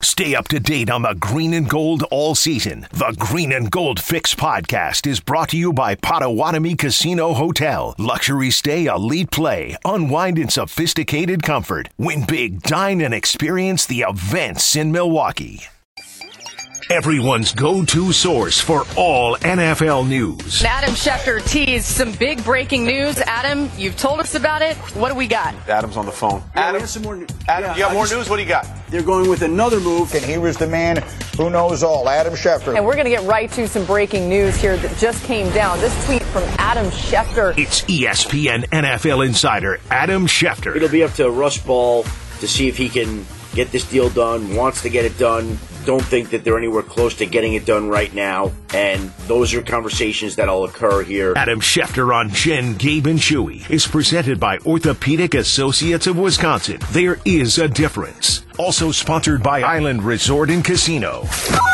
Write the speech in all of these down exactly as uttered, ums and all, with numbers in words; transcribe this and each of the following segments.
Stay up to date on the green and gold all season. The Green and Gold Fix podcast is brought to you by Potawatomi Casino Hotel. Luxury stay, elite play, unwind in sophisticated comfort. Win big, dine, and experience the events in Milwaukee. Everyone's go-to source for all N F L news. Adam Schefter teased some big breaking news. Adam, you've told us about it. What do we got? Adam's on the phone. Yeah, Adam, some more, Adam, yeah, you got I more just, news? What do you got? They're going with another move. And he was the man who knows all, Adam Schefter. And we're going to get right to some breaking news here that just came down. This tweet from Adam Schefter. It's E S P N N F L insider Adam Schefter. It'll be up to Russ Ball to see if he can get this deal done, wants to get it done. Don't think that they're anywhere close to getting it done right now. And those are conversations that'll occur here. Adam Schefter on Jen, Gabe, and Chewy is presented by Orthopedic Associates of Wisconsin. There is a difference. Also sponsored by Island Resort and Casino.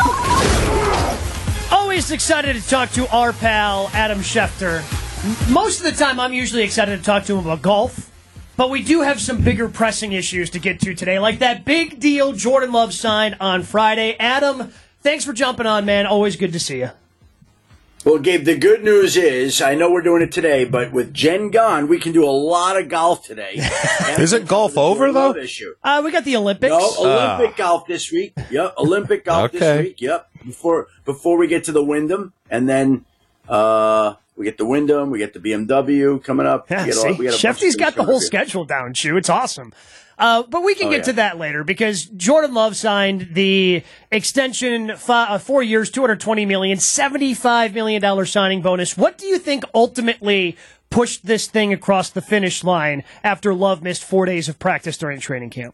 Always excited to talk to our pal, Adam Schefter. Most of the time, I'm usually excited to talk to him about golf. But we do have some bigger pressing issues to get to today, like that big deal Jordan Love signed on Friday. Adam, thanks for jumping on, man. Always good to see you. Well, Gabe, the good news is, I know we're doing it today, but with Jen gone, we can do a lot of golf today. Is it golf over, though? Issue. Uh, we got the Olympics. No, Olympic uh. golf this week. Yep, Olympic golf okay. this week. Yep, before before we get to the Wyndham, and then uh, we get the Wyndham, we get the B M W coming up. Yeah, we get see, all, we get Shefty's got the whole here. schedule down, Chew. It's awesome. Uh, but we can oh, get yeah. to that later because Jordan Love signed the extension, five, uh, four years, two hundred twenty million dollars, seventy-five million dollars signing bonus. What do you think ultimately pushed this thing across the finish line after Love missed four days of practice during training camp?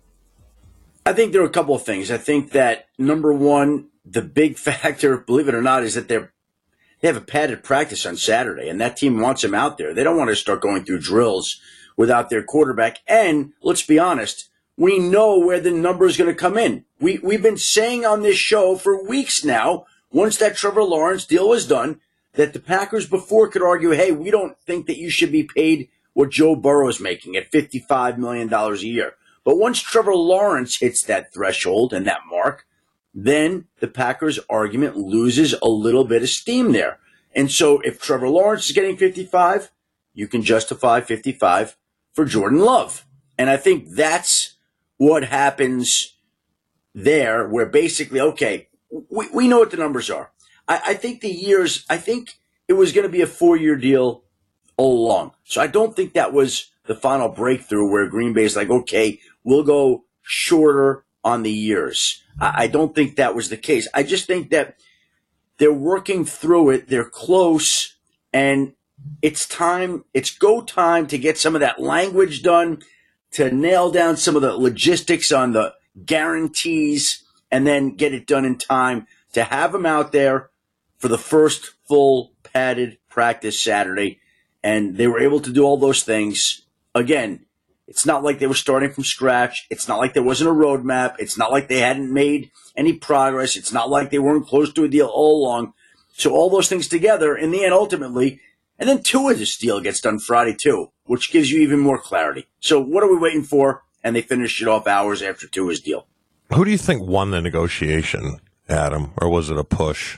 I think there are a couple of things. I think that, number one, the big factor, believe it or not, is that they're They have a padded practice on Saturday, and that team wants him out there. They don't want to start going through drills without their quarterback. And let's be honest, we know where the number is going to come in. We, we've been saying on this show for weeks now, once that Trevor Lawrence deal was done, that the Packers before could argue, hey, we don't think that you should be paid what Joe Burrow is making at fifty-five million dollars a year. But once Trevor Lawrence hits that threshold and that mark, then the Packers' argument loses a little bit of steam there. And so if Trevor Lawrence is getting fifty-five, you can justify fifty-five for Jordan Love. And I think that's what happens there, where basically, okay, we, we know what the numbers are. I, I think the years, I think it was going to be a four-year deal all along. So I don't think that was the final breakthrough where Green Bay is like, okay, we'll go shorter on the years. I don't think that was the case. I just think that they're working through it. They're close, and it's time. It's go time to get some of that language done, to nail down some of the logistics on the guarantees, and then get it done in time to have them out there for the first full padded practice Saturday. And they were able to do all those things. Again, it's not like they were starting from scratch. It's not like there wasn't a roadmap. It's not like they hadn't made any progress. It's not like they weren't close to a deal all along. So all those things together, in the end, ultimately, and then two of this deal gets done Friday too, which gives you even more clarity. So what are we waiting for? And they finished it off hours after Tua's deal. Who do you think won the negotiation, Adam, or was it a push?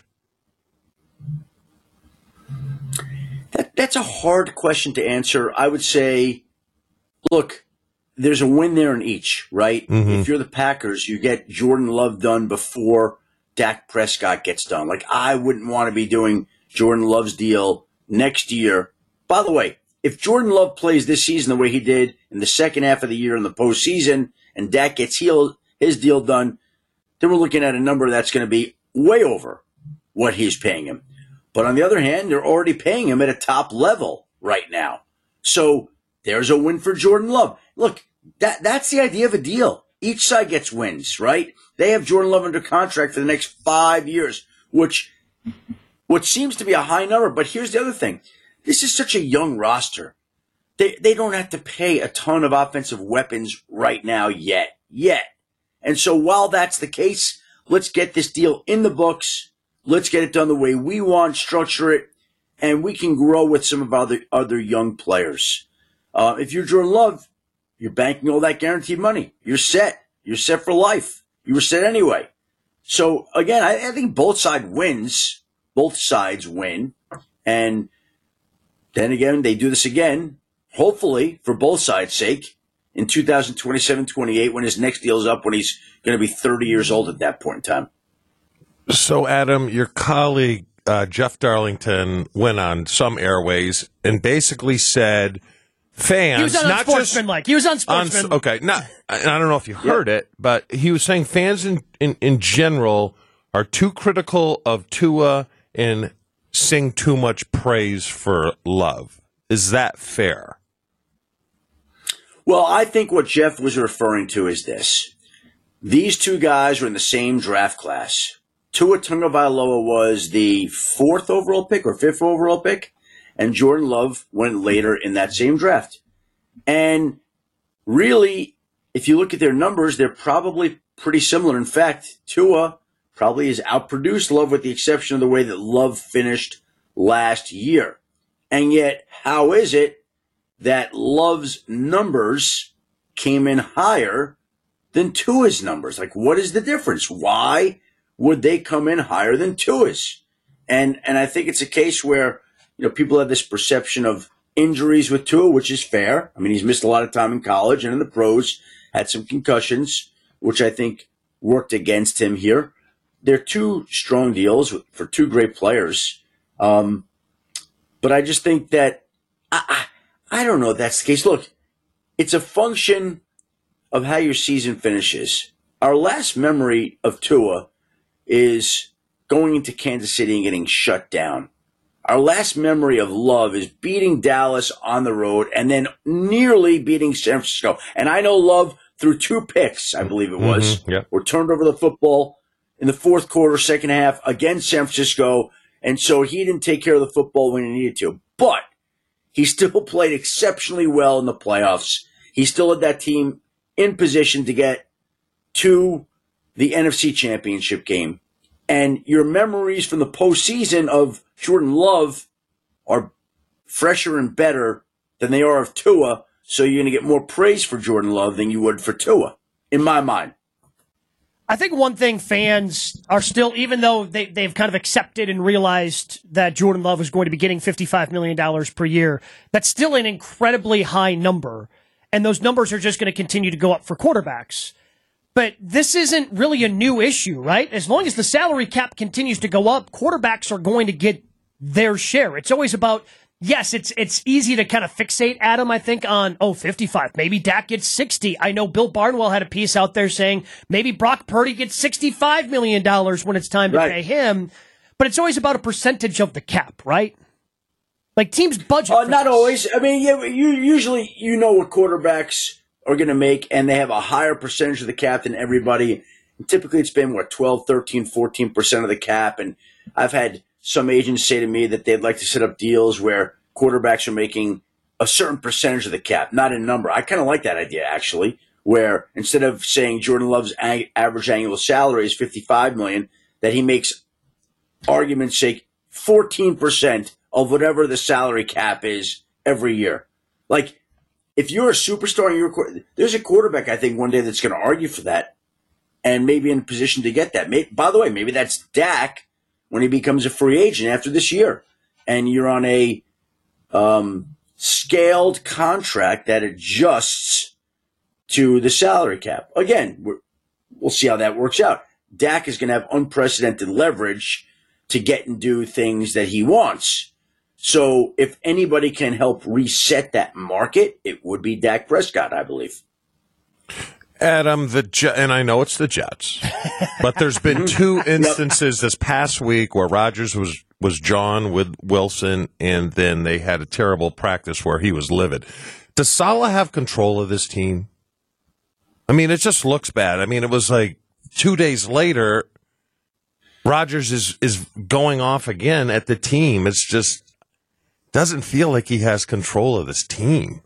That, that's a hard question to answer. I would say, look, there's a win there in each, right? Mm-hmm. If you're the Packers, you get Jordan Love done before Dak Prescott gets done. Like, I wouldn't want to be doing Jordan Love's deal next year. By the way, if Jordan Love plays this season the way he did in the second half of the year in the postseason and Dak gets healed, his deal done, then we're looking at a number that's going to be way over what he's paying him. But on the other hand, they're already paying him at a top level right now. So there's a win for Jordan Love. Look, that that's the idea of a deal. Each side gets wins, right? They have Jordan Love under contract for the next five years, which what seems to be a high number. But here's the other thing. This is such a young roster. They they don't have to pay a ton of offensive weapons right now yet. Yet. And so while that's the case, let's get this deal in the books. Let's get it done the way we want, structure it, and we can grow with some of our other, other young players. Uh, if you're Jordan Love, you're banking all that guaranteed money. You're set. You're set for life. you were set anyway. So again, I, I think both sides wins. Both sides win. And then again, they do this again, hopefully for both sides' sake, in two thousand twenty-seven twenty-eight when his next deal's up, when he's going to be thirty years old at that point in time. So, Adam, your colleague, uh, Jeff Darlington, went on some airways and basically said fans, he was on not Sportsman-like. just He was on Sportsman. on, okay, not, I don't know if you heard yep. it, but he was saying fans in, in, in general are too critical of Tua and sing too much praise for Love. Is that fair? Well, I think what Jeff was referring to is this. These two guys were in the same draft class. Tua Tagovailoa was the fourth overall pick or fifth overall pick, and Jordan Love went later in that same draft. And really, if you look at their numbers, they're probably pretty similar. In fact, Tua probably has outproduced Love with the exception of the way that Love finished last year. And yet, how is it that Love's numbers came in higher than Tua's numbers? Like, what is the difference? Why would they come in higher than Tua's? And and I think it's a case where, you know, people have this perception of injuries with Tua, which is fair. I mean, he's missed a lot of time in college and in the pros, had some concussions, which I think worked against him here. They're two strong deals for two great players. Um, but I just think that, I, I, I don't know if that's the case. Look, it's a function of how your season finishes. Our last memory of Tua is going into Kansas City and getting shut down. Our last memory of Love is beating Dallas on the road and then nearly beating San Francisco. And I know Love threw two picks, I believe it was, mm-hmm, yep. or turned over the football in the fourth quarter, second half against San Francisco. And so he didn't take care of the football when he needed to. But he still played exceptionally well in the playoffs. He still had that team in position to get to the N F C Championship game. And your memories from the postseason of Jordan Love are fresher and better than they are of Tua. So you're going to get more praise for Jordan Love than you would for Tua, in my mind. I think one thing fans are still, even though they, they've kind of accepted and realized that Jordan Love is going to be getting fifty-five million dollars per year, that's still an incredibly high number. And those numbers are just going to continue to go up for quarterbacks. But this isn't really a new issue, right? As long as the salary cap continues to go up, quarterbacks are going to get their share. It's always about, yes, it's it's easy to kind of fixate, Adam, I think, on, oh, fifty-five. Maybe Dak gets sixty. I know Bill Barnwell had a piece out there saying maybe Brock Purdy gets sixty-five million dollars when it's time to right. pay him. But it's always about a percentage of the cap, right? Like teams budget. Uh, for not this. always. I mean, yeah, you usually you know what quarterbacks are going to make, and they have a higher percentage of the cap than everybody. And typically it's been, what, twelve, thirteen, fourteen percent of the cap. And I've had some agents say to me that they'd like to set up deals where quarterbacks are making a certain percentage of the cap, not a number. I kind of like that idea, actually, where instead of saying Jordan Love's a- average annual salary is fifty-five million dollars, that he makes, argument's sake, fourteen percent of whatever the salary cap is every year. Like, if you're a superstar and you're, there's a quarterback, I think, one day that's going to argue for that and maybe in a position to get that. Maybe, by the way, maybe that's Dak when he becomes a free agent after this year and you're on a um, scaled contract that adjusts to the salary cap. Again, we're, we'll see how that works out. Dak is going to have unprecedented leverage to get and do things that he wants. So if anybody can help reset that market, it would be Dak Prescott, I believe. Adam, the Jet, and I know it's the Jets, but there's been two instances this past week where Rodgers was, was John with Wilson, and then they had a terrible practice where he was livid. Does Saleh have control of this team? I mean, it just looks bad. I mean, it was like two days later, Rodgers is, is going off again at the team. It's just doesn't feel like he has control of this team.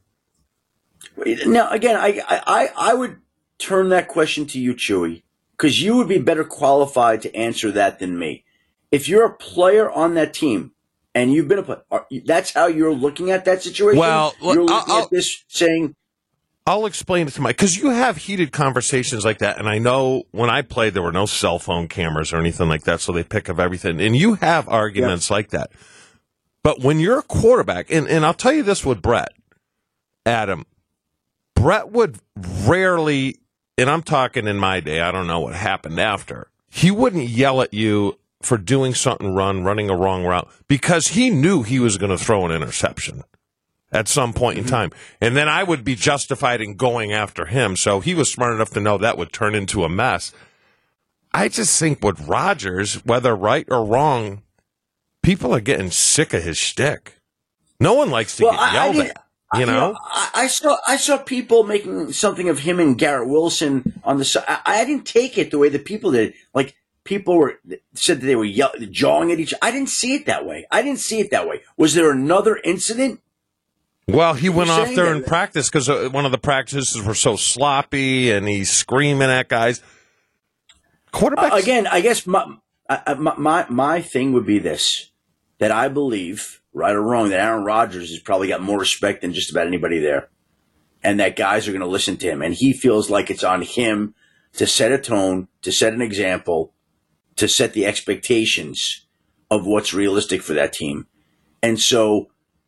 Now, again, I I, I would turn that question to you, Chewy, because you would be better qualified to answer that than me. If you're a player on that team and you've been a player, that's how you're looking at that situation? Well, you're looking I'll, at this saying, I'll explain it to my, because you have heated conversations like that, and I know when I played there were no cell phone cameras or anything like that, so they pick up everything, and you have arguments yeah. like that. But when you're a quarterback, and, and I'll tell you this with Brett, Adam, Brett would rarely, and I'm talking in my day, I don't know what happened after, he wouldn't yell at you for doing something wrong, running a wrong route, because he knew he was going to throw an interception at some point in time. And then I would be justified in going after him. So he was smart enough to know that would turn into a mess. I just think with Rodgers, whether right or wrong, people are getting sick of his shtick. No one likes to well, get I, yelled I at. You know, you know I, I saw I saw people making something of him and Garrett Wilson on the side. I, I didn't take it the way that people did. Like people were said that they were yell, jawing at each other. I didn't see it that way. I didn't see it that way. Was there another incident? Well, he went off there that? in practice because one of the practices were so sloppy, and he's screaming at guys. Quarterbacks uh, again. I guess my, uh, my my my thing would be this: that I believe, right or wrong, that Aaron Rodgers has probably got more respect than just about anybody there, and that guys are going to listen to him, and he feels like it's on him to set a tone, to set an example, to set the expectations of what's realistic for that team, and so.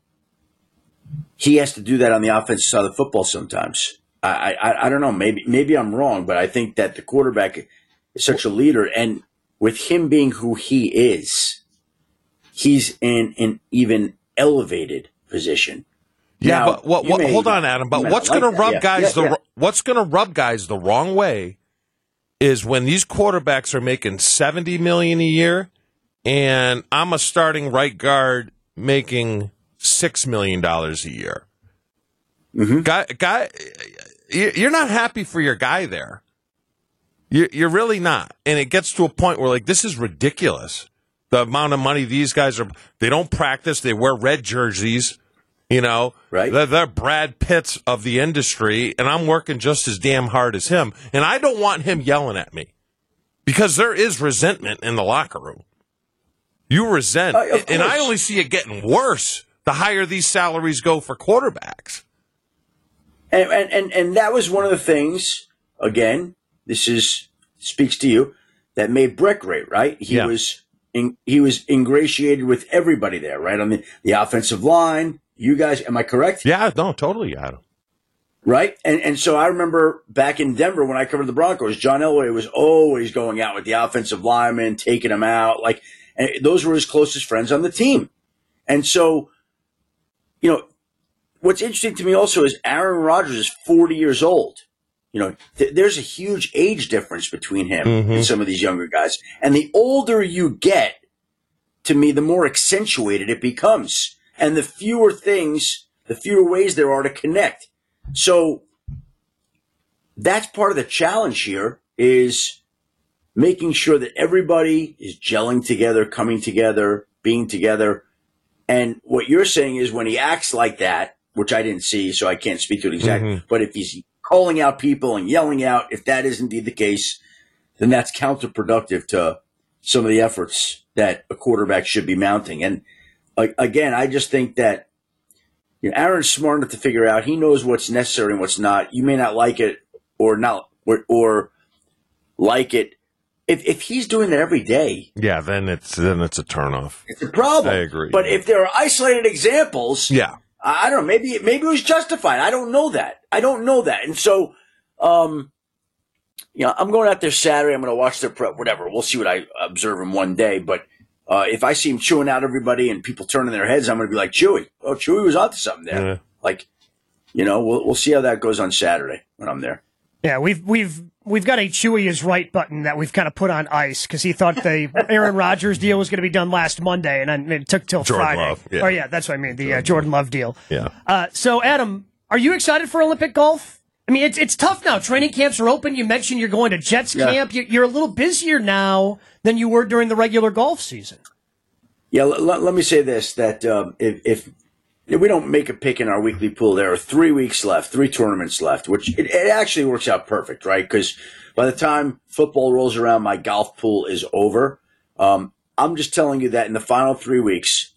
He has to do that on the offensive side of the football sometimes. I, I I don't know. Maybe maybe I'm wrong, but I think that the quarterback is such a leader, and with him being who he is, he's in an even elevated position. Yeah, now, but what, what, may, hold on, Adam. But what's like going to rub yeah, guys yeah, the yeah. what's going to rub guys the wrong way is when these quarterbacks are making seventy million a year, and I'm a starting right guard making six million dollars a year. Mm-hmm. Guy, guy, you're not happy for your guy there. You're really not. And it gets to a point where, like, this is ridiculous. The amount of money these guys are, they don't practice, they wear red jerseys, you know. Right. They're, they're Brad Pitts of the industry, and I'm working just as damn hard as him. And I don't want him yelling at me because there is resentment in the locker room. You resent, uh, and I only see it getting worse the higher these salaries go for quarterbacks. And, and and and that was one of the things, again, this is speaks to you, that made Brett great, right? He yeah. was in, he was ingratiated with everybody there, right? On the, the offensive line, you guys, am I correct? Yeah, no, totally, Adam. Right? And and so I remember back in Denver when I covered the Broncos, John Elway was always going out with the offensive linemen, taking them out. Like, and those were his closest friends on the team. And so, you know, what's interesting to me also is Aaron Rodgers is forty years old. You know, th- there's a huge age difference between him mm-hmm. and some of these younger guys. And the older you get, to me, the more accentuated it becomes. And the fewer things, the fewer ways there are to connect. So that's part of the challenge here, is making sure that everybody is gelling together, coming together, being together. And what you're saying is when he acts like that, which I didn't see, so I can't speak to it exactly, mm-hmm. but if he's calling out people and yelling out, if that is indeed the case, then that's counterproductive to some of the efforts that a quarterback should be mounting. And uh, again, I just think that, you know, Aaron's smart enough to figure out, he knows what's necessary and what's not. You may not like it or not, or, or like it. If if he's doing that every day, yeah, then it's then it's a turnoff. It's a problem. I agree. But if there are isolated examples, yeah, I don't know. Maybe maybe it was justified. I don't know that. I don't know that. And so, um, you know, I'm going out there Saturday. I'm going to watch their prep. Whatever. We'll see what I observe him one day. But uh, if I see him chewing out everybody and people turning their heads, I'm going to be like, Chewy. Oh, Chewy was onto something there. Yeah. Like, you know, we'll we'll see how that goes on Saturday when I'm there. Yeah, we've we've we've got a Chewy is right button that we've kind of put on ice because he thought the Aaron Rodgers deal was going to be done last Monday, and then it took till Jordan Friday. Love, yeah. Oh yeah, that's what I mean, the Jordan, uh, Jordan Love deal. Yeah. Uh, so Adam, are you excited for Olympic golf? I mean, it's it's tough now. Training camps are open. You mentioned you're going to Jets yeah. camp. You're a little busier now than you were during the regular golf season. Yeah, l- l- let me say this: that um, if, if if we don't make a pick in our weekly pool, there are three weeks left, three tournaments left, which it, it actually works out perfect, right? Because by the time football rolls around, my golf pool is over. Um, I'm just telling you that in the final three weeks,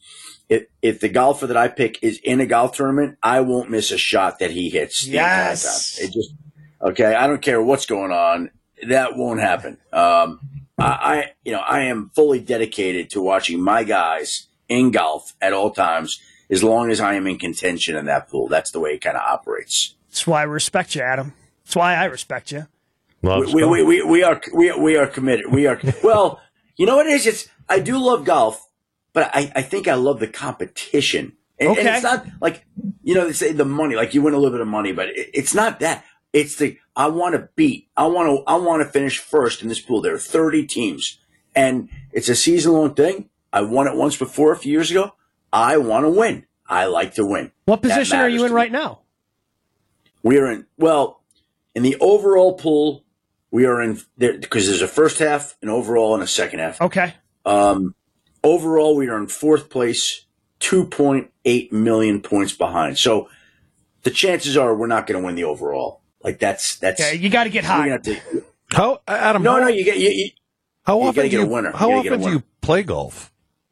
if, if the golfer that I pick is in a golf tournament, I won't miss a shot that he hits. The Yes. entire time. It just okay. I don't care what's going on. That won't happen. Um, I, I, you know, I am fully dedicated to watching my guys in golf at all times, as long as I am in contention in that pool. That's the way it kind of operates. That's why I respect you, Adam. That's why I respect you. Loves We, golf. we, we, we are we, we are committed. We are well. You know what it is? It's I do love golf, but I, I think I love the competition. And, Okay. and it's not like, you know, they say the money, like you win a little bit of money, but it, it's not that. It's the I want to beat. I want to I want to finish first in this pool. There are thirty teams, and it's a season long thing. I won it once before a few years ago. I want to win. I like to win. What That position are matters you to in me. right now? We are in, well, in the overall pool, we are in, there because there's a first half, an overall, and a second half. Okay. Um, overall, we are in fourth place, two point eight million points behind. So the chances are we're not going to win the overall. Like that's, that's, Yeah, you got to get we're high. gonna have to, How, Adam? no, how, no, you get, you, you, how you often gotta do get a you, winner. You how gotta get a often do you winner. play golf?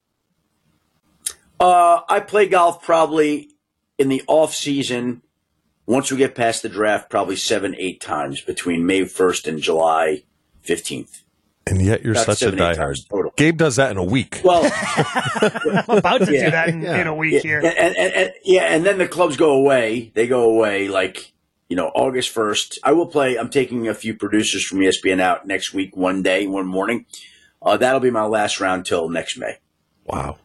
uh, I play golf probably in the off season. Once we get past the draft, probably seven, eight times between May first and July fifteenth. And yet you're That's such a seven, eight diehard. times total. Gabe does that in a week. Well, I'm about to Yeah. do that in, in a week yeah, here. and, and, and yeah, and then the clubs go away. They go away like, you know, August first. I will play. I'm taking a few producers from E S P N out next week, one day, one morning. Uh, that'll be my last round till next May. Wow.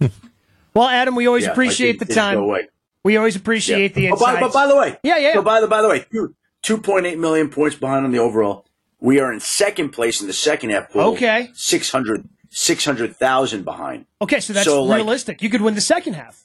Well, Adam, we always Yeah, appreciate like, the they- they time. go away. We always appreciate the Oh, by, insights. but by the way, Yeah, yeah, yeah. So by the by the way, two two point eight million points behind on the overall. We are in second place in the second half pool. Okay. six hundred six hundred thousand behind. Okay, so that's So, like- realistic. You could win the second half.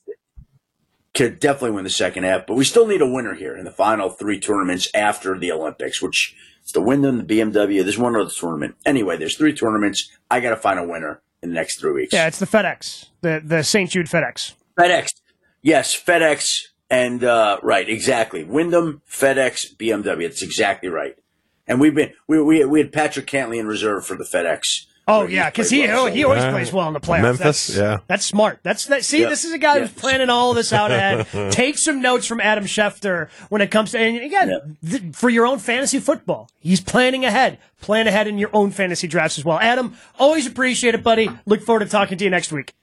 Could definitely win the second half, but we still need a winner here in the final three tournaments after the Olympics, which is the Wyndham, the B M W. There's one other tournament. Anyway, there's three tournaments. I got to find a winner in the next three weeks. Yeah, it's the FedEx, the the Saint Jude FedEx. FedEx. Yes, FedEx. And, uh, right, exactly. Wyndham, FedEx, B M W. That's exactly right. And we've been, we, we, we had Patrick Cantley in reserve for the FedEx. Oh where yeah, he's because played he well, he so- always Yeah. plays well in the playoffs. Memphis, that's, yeah. that's smart. That's that. See, Yep. this is a guy Yep. who's planning all of this out ahead. Take some notes from Adam Schefter when it comes to, and again, Yep. th- for your own fantasy football. He's planning ahead. Plan ahead in your own fantasy drafts as well. Adam, always appreciate it, buddy. Look forward to talking to you next week.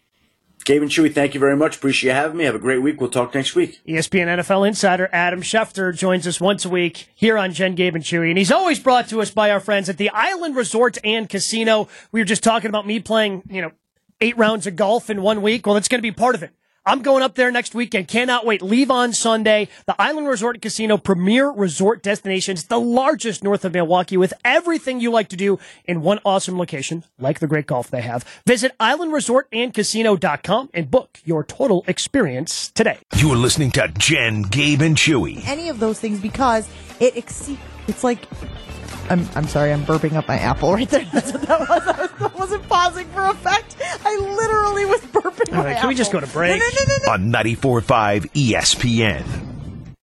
Gabe and Chewy, thank you very much. Appreciate you having me. Have a great week. We'll talk next week. E S P N N F L insider Adam Schefter joins us once a week here on Jen, Gabe, and Chewy. And he's always brought to us by our friends at the Island Resort and Casino. We were just talking about me playing, you know, eight rounds of golf in one week. Well, it's going to be part of it. I'm going up there next weekend. Cannot wait. Leave on Sunday. The Island Resort and Casino, premier resort destinations, the largest north of Milwaukee, with everything you like to do in one awesome location, like the great golf they have. Visit island resort and casino dot com and book your total experience today. You are listening to Jen, Gabe, and Chewy. Any of those things because it exceeds. It's like I'm. I'm sorry. I'm burping up my apple right there. That's what that was. I, was, I wasn't pausing for effect. I literally was burping All my right, apple. can we just go to break? No, no, no, no, no. On ninety-four point five E S P N.